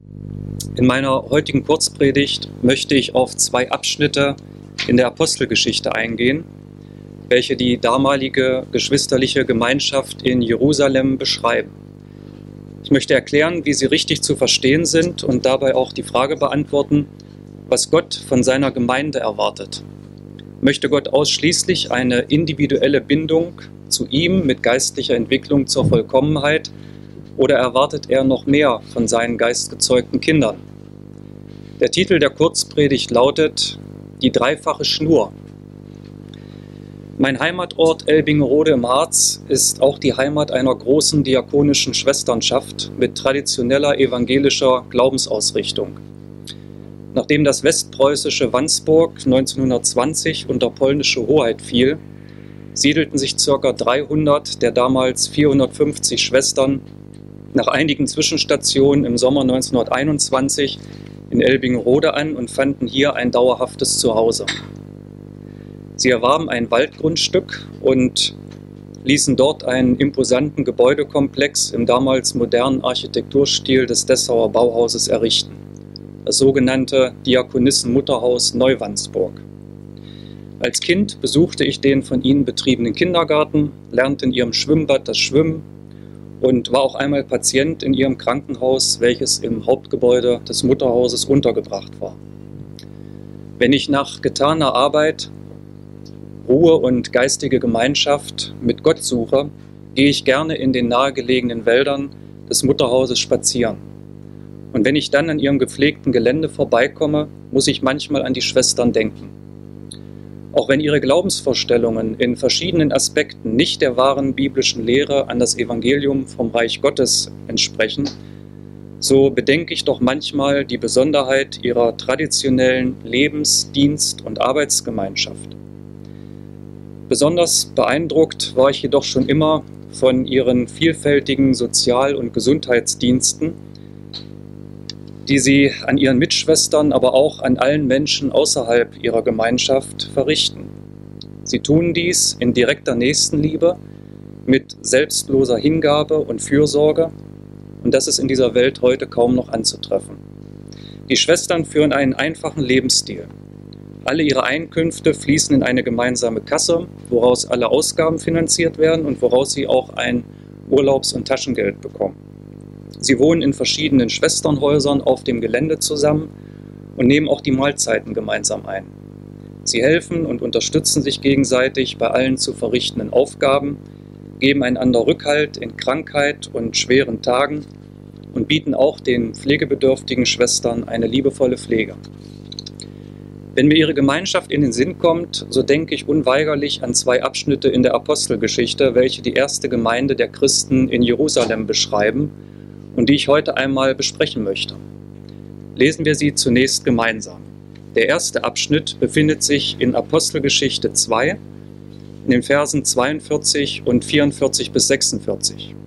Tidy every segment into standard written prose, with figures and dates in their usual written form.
In meiner heutigen Kurzpredigt möchte ich auf zwei Abschnitte in der Apostelgeschichte eingehen, welche die damalige geschwisterliche Gemeinschaft in Jerusalem beschreiben. Ich möchte erklären, wie sie richtig zu verstehen sind und dabei auch die Frage beantworten, was Gott von seiner Gemeinde erwartet. Möchte Gott ausschließlich eine individuelle Bindung zu ihm mit geistlicher Entwicklung zur Vollkommenheit oder erwartet er noch mehr von seinen geistgezeugten Kindern? Der Titel der Kurzpredigt lautet Die dreifache Schnur. Mein Heimatort Elbingerode im Harz ist auch die Heimat einer großen diakonischen Schwesternschaft mit traditioneller evangelischer Glaubensausrichtung. Nachdem das westpreußische Wandsburg 1920 unter polnische Hoheit fiel, siedelten sich ca. 300 der damals 450 Schwestern nach einigen Zwischenstationen im Sommer 1921 in Elbingerode an und fanden hier ein dauerhaftes Zuhause. Sie erwarben ein Waldgrundstück und ließen dort einen imposanten Gebäudekomplex im damals modernen Architekturstil des Dessauer Bauhauses errichten, das sogenannte Diakonissenmutterhaus Neuwandsburg. Als Kind besuchte ich den von ihnen betriebenen Kindergarten, lernte in ihrem Schwimmbad das Schwimmen und war auch einmal Patient in ihrem Krankenhaus, welches im Hauptgebäude des Mutterhauses untergebracht war. Wenn ich nach getaner Arbeit Ruhe und geistige Gemeinschaft mit Gott suche, gehe ich gerne in den nahegelegenen Wäldern des Mutterhauses spazieren. Und wenn ich dann an ihrem gepflegten Gelände vorbeikomme, muss ich manchmal an die Schwestern denken. Auch wenn ihre Glaubensvorstellungen in verschiedenen Aspekten nicht der wahren biblischen Lehre an das Evangelium vom Reich Gottes entsprechen, so bedenke ich doch manchmal die Besonderheit ihrer traditionellen Lebens-, Dienst- und Arbeitsgemeinschaft. Besonders beeindruckt war ich jedoch schon immer von ihren vielfältigen Sozial- und Gesundheitsdiensten, die sie an ihren Mitschwestern, aber auch an allen Menschen außerhalb ihrer Gemeinschaft verrichten. Sie tun dies in direkter Nächstenliebe, mit selbstloser Hingabe und Fürsorge, und das ist in dieser Welt heute kaum noch anzutreffen. Die Schwestern führen einen einfachen Lebensstil. Alle ihre Einkünfte fließen in eine gemeinsame Kasse, woraus alle Ausgaben finanziert werden und woraus sie auch ein Urlaubs- und Taschengeld bekommen. Sie wohnen in verschiedenen Schwesternhäusern auf dem Gelände zusammen und nehmen auch die Mahlzeiten gemeinsam ein. Sie helfen und unterstützen sich gegenseitig bei allen zu verrichtenden Aufgaben, geben einander Rückhalt in Krankheit und schweren Tagen und bieten auch den pflegebedürftigen Schwestern eine liebevolle Pflege. Wenn mir ihre Gemeinschaft in den Sinn kommt, so denke ich unweigerlich an zwei Abschnitte in der Apostelgeschichte, welche die erste Gemeinde der Christen in Jerusalem beschreiben und die ich heute einmal besprechen möchte. Lesen wir sie zunächst gemeinsam. Der erste Abschnitt befindet sich in Apostelgeschichte 2, in den Versen 42 und 44 bis 46.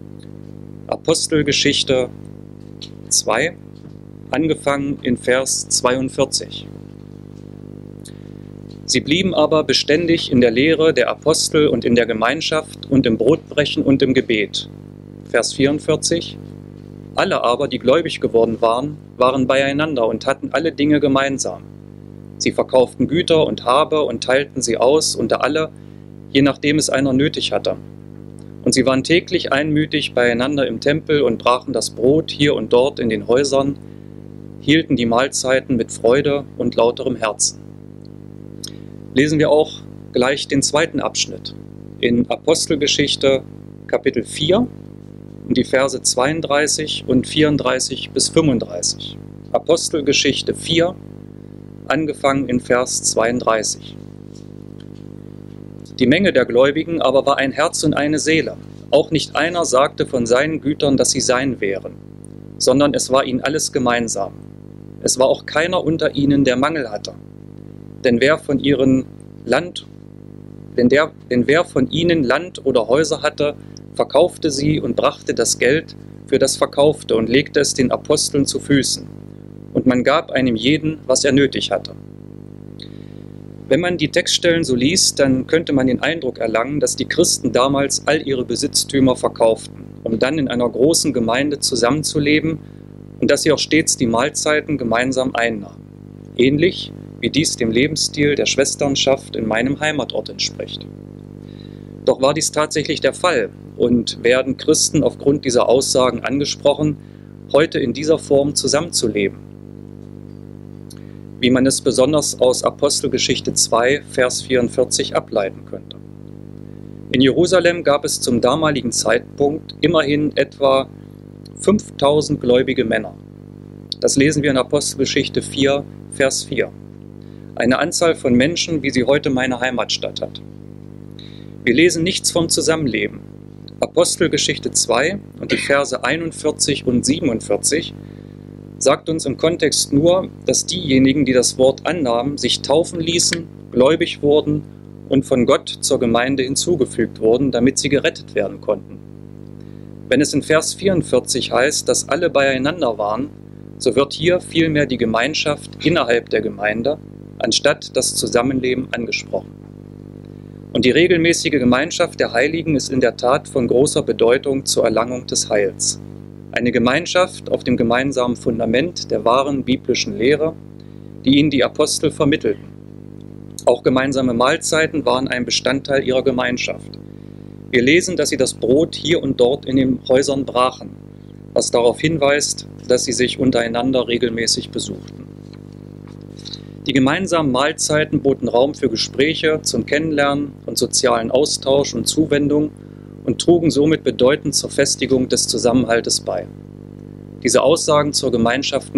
Apostelgeschichte 2, angefangen in Vers 42. Sie blieben aber beständig in der Lehre der Apostel und in der Gemeinschaft und im Brotbrechen und im Gebet. Vers 44. Alle aber, die gläubig geworden waren, waren beieinander und hatten alle Dinge gemeinsam. Sie verkauften Güter und Habe und teilten sie aus unter alle, je nachdem es einer nötig hatte. Und sie waren täglich einmütig beieinander im Tempel und brachen das Brot hier und dort in den Häusern, hielten die Mahlzeiten mit Freude und lauterem Herzen. Lesen wir auch gleich den zweiten Abschnitt in Apostelgeschichte Kapitel 4 und die Verse 32 und 34 bis 35. Apostelgeschichte 4, angefangen in Vers 32. Die Menge der Gläubigen aber war ein Herz und eine Seele. Auch nicht einer sagte von seinen Gütern, dass sie sein wären, sondern es war ihnen alles gemeinsam. Es war auch keiner unter ihnen, der Mangel hatte. Denn wer von ihnen Land oder Häuser hatte, verkaufte sie und brachte das Geld für das Verkaufte und legte es den Aposteln zu Füßen. Und man gab einem jeden, was er nötig hatte. Wenn man die Textstellen so liest, dann könnte man den Eindruck erlangen, dass die Christen damals all ihre Besitztümer verkauften, um dann in einer großen Gemeinde zusammenzuleben und dass sie auch stets die Mahlzeiten gemeinsam einnahmen, ähnlich wie dies dem Lebensstil der Schwesternschaft in meinem Heimatort entspricht. Doch war dies tatsächlich der Fall und werden Christen aufgrund dieser Aussagen angesprochen, heute in dieser Form zusammenzuleben, wie man es besonders aus Apostelgeschichte 2, Vers 44 ableiten könnte. In Jerusalem gab es zum damaligen Zeitpunkt immerhin etwa 5000 gläubige Männer. Das lesen wir in Apostelgeschichte 4, Vers 4. Eine Anzahl von Menschen, wie sie heute meine Heimatstadt hat. Wir lesen nichts vom Zusammenleben. Apostelgeschichte 2 und die Verse 41 und 47 sagt uns im Kontext nur, dass diejenigen, die das Wort annahmen, sich taufen ließen, gläubig wurden und von Gott zur Gemeinde hinzugefügt wurden, damit sie gerettet werden konnten. Wenn es in Vers 44 heißt, dass alle beieinander waren, so wird hier vielmehr die Gemeinschaft innerhalb der Gemeinde anstatt das Zusammenleben angesprochen. Und die regelmäßige Gemeinschaft der Heiligen ist in der Tat von großer Bedeutung zur Erlangung des Heils. Eine Gemeinschaft auf dem gemeinsamen Fundament der wahren biblischen Lehre, die ihnen die Apostel vermittelten. Auch gemeinsame Mahlzeiten waren ein Bestandteil ihrer Gemeinschaft. Wir lesen, dass sie das Brot hier und dort in den Häusern brachen, was darauf hinweist, dass sie sich untereinander regelmäßig besuchten. Die gemeinsamen Mahlzeiten boten Raum für Gespräche, zum Kennenlernen und sozialen Austausch und Zuwendung und trugen somit bedeutend zur Festigung des Zusammenhaltes bei. Diese Aussagen zur Gemeinschaft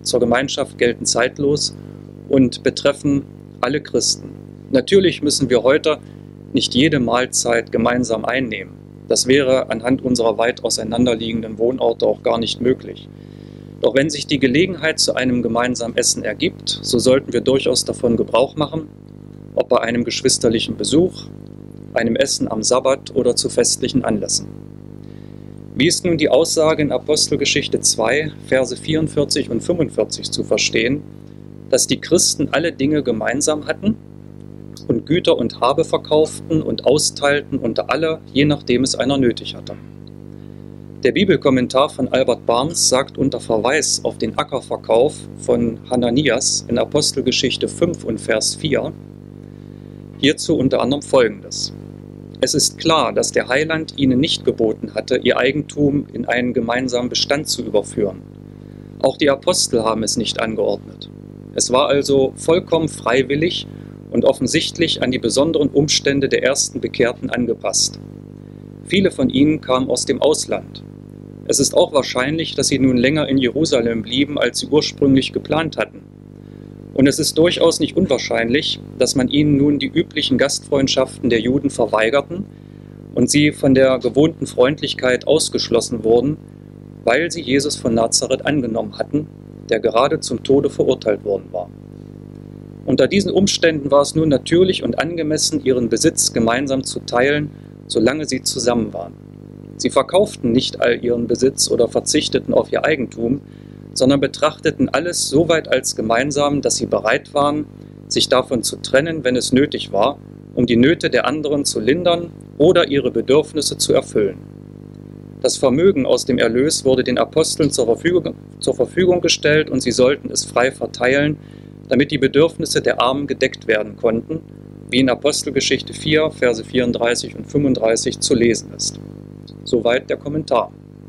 gelten zeitlos und betreffen alle Christen. Natürlich müssen wir heute nicht jede Mahlzeit gemeinsam einnehmen. Das wäre anhand unserer weit auseinanderliegenden Wohnorte auch gar nicht möglich. Doch wenn sich die Gelegenheit zu einem gemeinsamen Essen ergibt, so sollten wir durchaus davon Gebrauch machen, ob bei einem geschwisterlichen Besuch, einem Essen am Sabbat oder zu festlichen Anlässen. Wie ist nun die Aussage in Apostelgeschichte 2, Verse 44 und 45 zu verstehen, dass die Christen alle Dinge gemeinsam hatten und Güter und Habe verkauften und austeilten unter alle, je nachdem es einer nötig hatte? Der Bibelkommentar von Albert Barnes sagt unter Verweis auf den Ackerverkauf von Hananias in Apostelgeschichte 5 und Vers 4 hierzu unter anderem Folgendes. Es ist klar, dass der Heiland ihnen nicht geboten hatte, ihr Eigentum in einen gemeinsamen Bestand zu überführen. Auch die Apostel haben es nicht angeordnet. Es war also vollkommen freiwillig und offensichtlich an die besonderen Umstände der ersten Bekehrten angepasst. Viele von ihnen kamen aus dem Ausland. Es ist auch wahrscheinlich, dass sie nun länger in Jerusalem blieben, als sie ursprünglich geplant hatten. Und es ist durchaus nicht unwahrscheinlich, dass man ihnen nun die üblichen Gastfreundschaften der Juden verweigerten und sie von der gewohnten Freundlichkeit ausgeschlossen wurden, weil sie Jesus von Nazareth angenommen hatten, der gerade zum Tode verurteilt worden war. Unter diesen Umständen war es nun natürlich und angemessen, ihren Besitz gemeinsam zu teilen, solange sie zusammen waren. Sie verkauften nicht all ihren Besitz oder verzichteten auf ihr Eigentum, sondern betrachteten alles so weit als gemeinsam, dass sie bereit waren, sich davon zu trennen, wenn es nötig war, um die Nöte der anderen zu lindern oder ihre Bedürfnisse zu erfüllen. Das Vermögen aus dem Erlös wurde den Aposteln zur Verfügung gestellt und sie sollten es frei verteilen, damit die Bedürfnisse der Armen gedeckt werden konnten, wie in Apostelgeschichte 4, Verse 34 und 35 zu lesen ist. Soweit der Kommentar.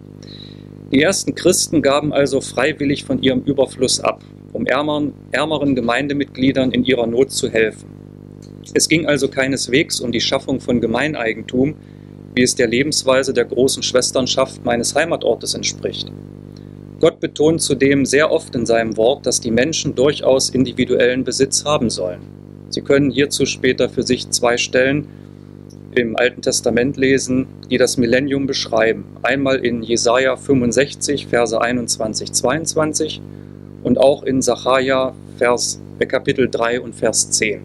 Die ersten Christen gaben also freiwillig von ihrem Überfluss ab, um ärmeren Gemeindemitgliedern in ihrer Not zu helfen. Es ging also keineswegs um die Schaffung von Gemeineigentum, wie es der Lebensweise der großen Schwesternschaft meines Heimatortes entspricht. Gott betont zudem sehr oft in seinem Wort, dass die Menschen durchaus individuellen Besitz haben sollen. Sie können hierzu später für sich 2 Stellen im Alten Testament lesen, die das Millennium beschreiben. Einmal in Jesaja 65, Verse 21, 22 und auch in Sacharja Kapitel 3 und Vers 10.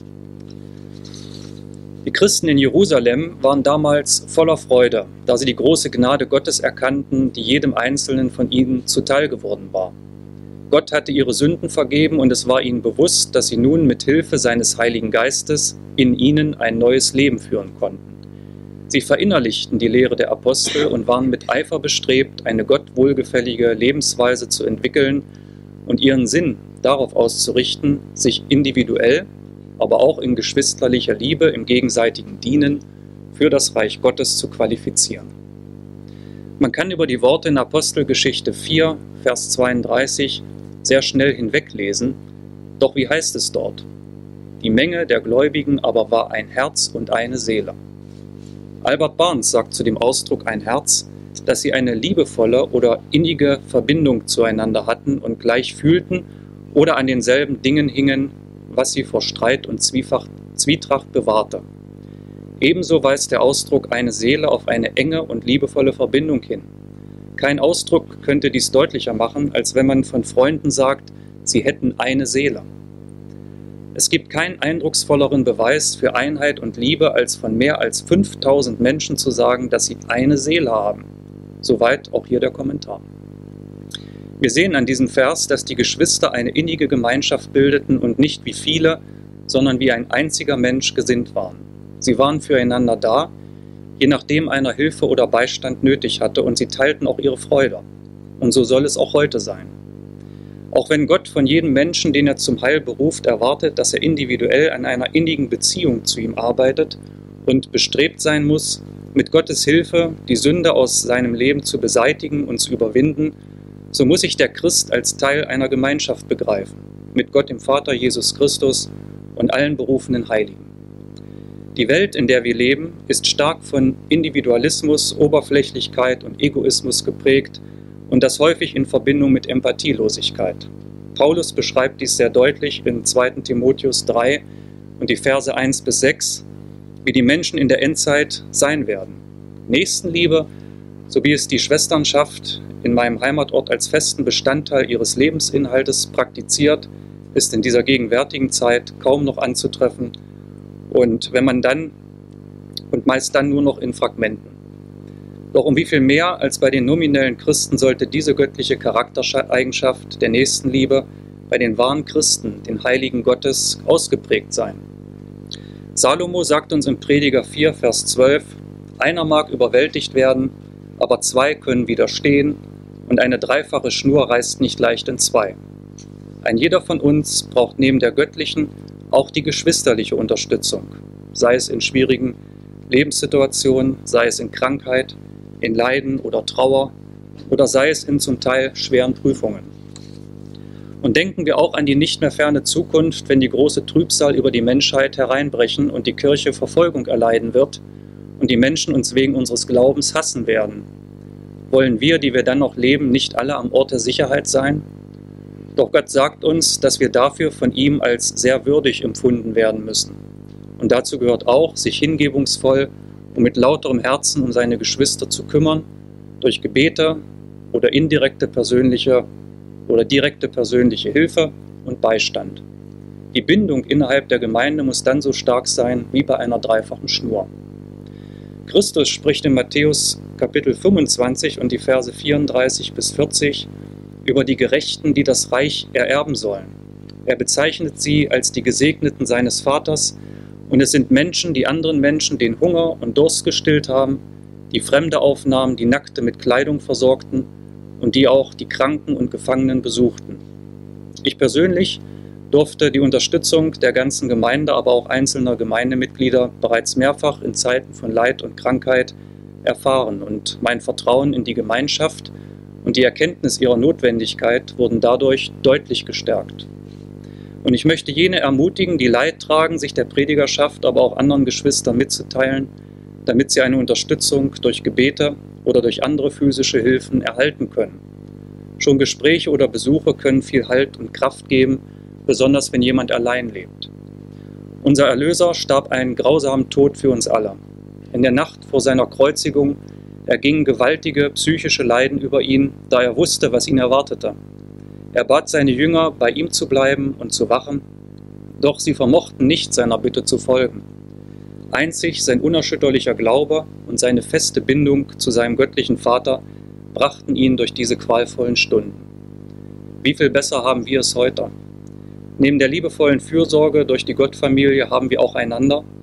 Die Christen in Jerusalem waren damals voller Freude, da sie die große Gnade Gottes erkannten, die jedem Einzelnen von ihnen zuteil geworden war. Gott hatte ihre Sünden vergeben und es war ihnen bewusst, dass sie nun mit Hilfe seines Heiligen Geistes in ihnen ein neues Leben führen konnten. Sie verinnerlichten die Lehre der Apostel und waren mit Eifer bestrebt, eine Gott wohlgefällige Lebensweise zu entwickeln und ihren Sinn darauf auszurichten, sich individuell, aber auch in geschwisterlicher Liebe im gegenseitigen Dienen für das Reich Gottes zu qualifizieren. Man kann über die Worte in Apostelgeschichte 4, Vers 32 sehr schnell hinweglesen, doch wie heißt es dort? Die Menge der Gläubigen aber war ein Herz und eine Seele. Albert Barnes sagt zu dem Ausdruck ein Herz, dass sie eine liebevolle oder innige Verbindung zueinander hatten und gleich fühlten oder an denselben Dingen hingen, was sie vor Streit und Zwietracht bewahrte. Ebenso weist der Ausdruck eine Seele auf eine enge und liebevolle Verbindung hin. Kein Ausdruck könnte dies deutlicher machen, als wenn man von Freunden sagt, sie hätten eine Seele. Es gibt keinen eindrucksvolleren Beweis für Einheit und Liebe, als von mehr als 5000 Menschen zu sagen, dass sie eine Seele haben. Soweit auch hier der Kommentar. Wir sehen an diesem Vers, dass die Geschwister eine innige Gemeinschaft bildeten und nicht wie viele, sondern wie ein einziger Mensch gesinnt waren. Sie waren füreinander da, je nachdem einer Hilfe oder Beistand nötig hatte, und sie teilten auch ihre Freude. Und so soll es auch heute sein. Auch wenn Gott von jedem Menschen, den er zum Heil beruft, erwartet, dass er individuell an einer innigen Beziehung zu ihm arbeitet und bestrebt sein muss, mit Gottes Hilfe die Sünde aus seinem Leben zu beseitigen und zu überwinden, so muss sich der Christ als Teil einer Gemeinschaft begreifen, mit Gott dem Vater, Jesus Christus und allen berufenen Heiligen. Die Welt, in der wir leben, ist stark von Individualismus, Oberflächlichkeit und Egoismus geprägt, und das häufig in Verbindung mit Empathielosigkeit. Paulus beschreibt dies sehr deutlich in 2. Timotheus 3 und die Verse 1 bis 6, wie die Menschen in der Endzeit sein werden. Nächstenliebe, so wie es die Schwesternschaft in meinem Heimatort als festen Bestandteil ihres Lebensinhaltes praktiziert, ist in dieser gegenwärtigen Zeit kaum noch anzutreffen und meist dann nur noch in Fragmenten. Doch um wie viel mehr als bei den nominellen Christen sollte diese göttliche Charaktereigenschaft der Nächstenliebe bei den wahren Christen, den Heiligen Gottes, ausgeprägt sein. Salomo sagt uns im Prediger 4, Vers 12, einer mag überwältigt werden, aber zwei können widerstehen, und eine dreifache Schnur reißt nicht leicht in zwei. Ein jeder von uns braucht neben der göttlichen auch die geschwisterliche Unterstützung, sei es in schwierigen Lebenssituationen, sei es in Krankheit, in Leiden oder Trauer oder sei es in zum Teil schweren Prüfungen. Und denken wir auch an die nicht mehr ferne Zukunft, wenn die große Trübsal über die Menschheit hereinbrechen und die Kirche Verfolgung erleiden wird und die Menschen uns wegen unseres Glaubens hassen werden. Wollen wir, die wir dann noch leben, nicht alle am Ort der Sicherheit sein? Doch Gott sagt uns, dass wir dafür von ihm als sehr würdig empfunden werden müssen. Und dazu gehört auch, sich hingebungsvoll und mit lauterem Herzen um seine Geschwister zu kümmern, durch Gebete oder direkte persönliche Hilfe und Beistand. Die Bindung innerhalb der Gemeinde muss dann so stark sein wie bei einer dreifachen Schnur. Christus spricht in Matthäus Kapitel 25 und die Verse 34 bis 40 über die Gerechten, die das Reich ererben sollen. Er bezeichnet sie als die Gesegneten seines Vaters, und es sind Menschen, die anderen Menschen den Hunger und Durst gestillt haben, die Fremde aufnahmen, die Nackte mit Kleidung versorgten und die auch die Kranken und Gefangenen besuchten. Ich persönlich durfte die Unterstützung der ganzen Gemeinde, aber auch einzelner Gemeindemitglieder bereits mehrfach in Zeiten von Leid und Krankheit erfahren, und mein Vertrauen in die Gemeinschaft und die Erkenntnis ihrer Notwendigkeit wurden dadurch deutlich gestärkt. Und ich möchte jene ermutigen, die Leid tragen, sich der Predigerschaft, aber auch anderen Geschwistern mitzuteilen, damit sie eine Unterstützung durch Gebete oder durch andere physische Hilfen erhalten können. Schon Gespräche oder Besuche können viel Halt und Kraft geben, besonders wenn jemand allein lebt. Unser Erlöser starb einen grausamen Tod für uns alle. In der Nacht vor seiner Kreuzigung ergingen gewaltige psychische Leiden über ihn, da er wusste, was ihn erwartete. Er bat seine Jünger, bei ihm zu bleiben und zu wachen, doch sie vermochten nicht, seiner Bitte zu folgen. Einzig sein unerschütterlicher Glaube und seine feste Bindung zu seinem göttlichen Vater brachten ihn durch diese qualvollen Stunden. Wie viel besser haben wir es heute? Neben der liebevollen Fürsorge durch die Gottfamilie haben wir auch einander,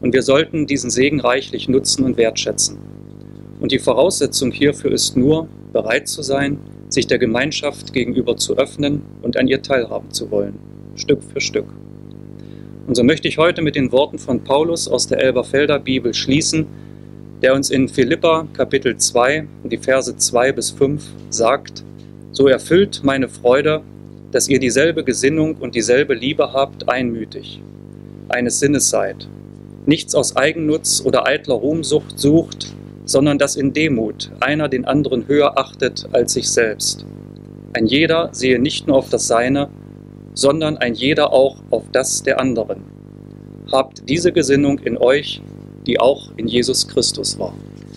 Und wir sollten diesen Segen reichlich nutzen und wertschätzen. Und die Voraussetzung hierfür ist nur, bereit zu sein, sich der Gemeinschaft gegenüber zu öffnen und an ihr teilhaben zu wollen, Stück für Stück. Und so möchte ich heute mit den Worten von Paulus aus der Elberfelder Bibel schließen, der uns in Philipper Kapitel 2, die Verse 2 bis 5 sagt: So erfüllt meine Freude, dass ihr dieselbe Gesinnung und dieselbe Liebe habt, einmütig, eines Sinnes seid, nichts aus Eigennutz oder eitler Ruhmsucht sucht, sondern dass in Demut einer den anderen höher achtet als sich selbst. Ein jeder sehe nicht nur auf das Seine, sondern ein jeder auch auf das der anderen. Habt diese Gesinnung in euch, die auch in Jesus Christus war.